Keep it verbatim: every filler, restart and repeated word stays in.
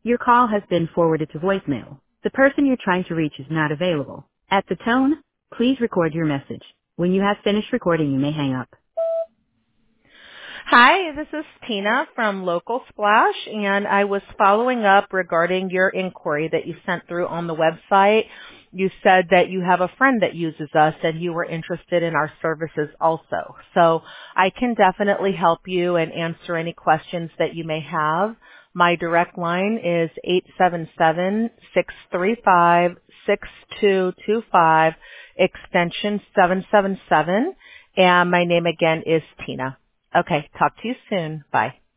Your call has been forwarded to voicemail. The person you're trying to reach is not available. At the tone, please record your message. When you have finished recording, you may hang up. Hi, this is Tina from Local Splash, and I was following up regarding your inquiry that you sent through on the website. You said that you have a friend that uses us and you were interested in our services also. So I can definitely help you and answer any questions that you may have. My direct line is eight seven seven, six three five, six two two five, extension seven seven seven, and my name again is Tina. Okay, talk to you soon. Bye.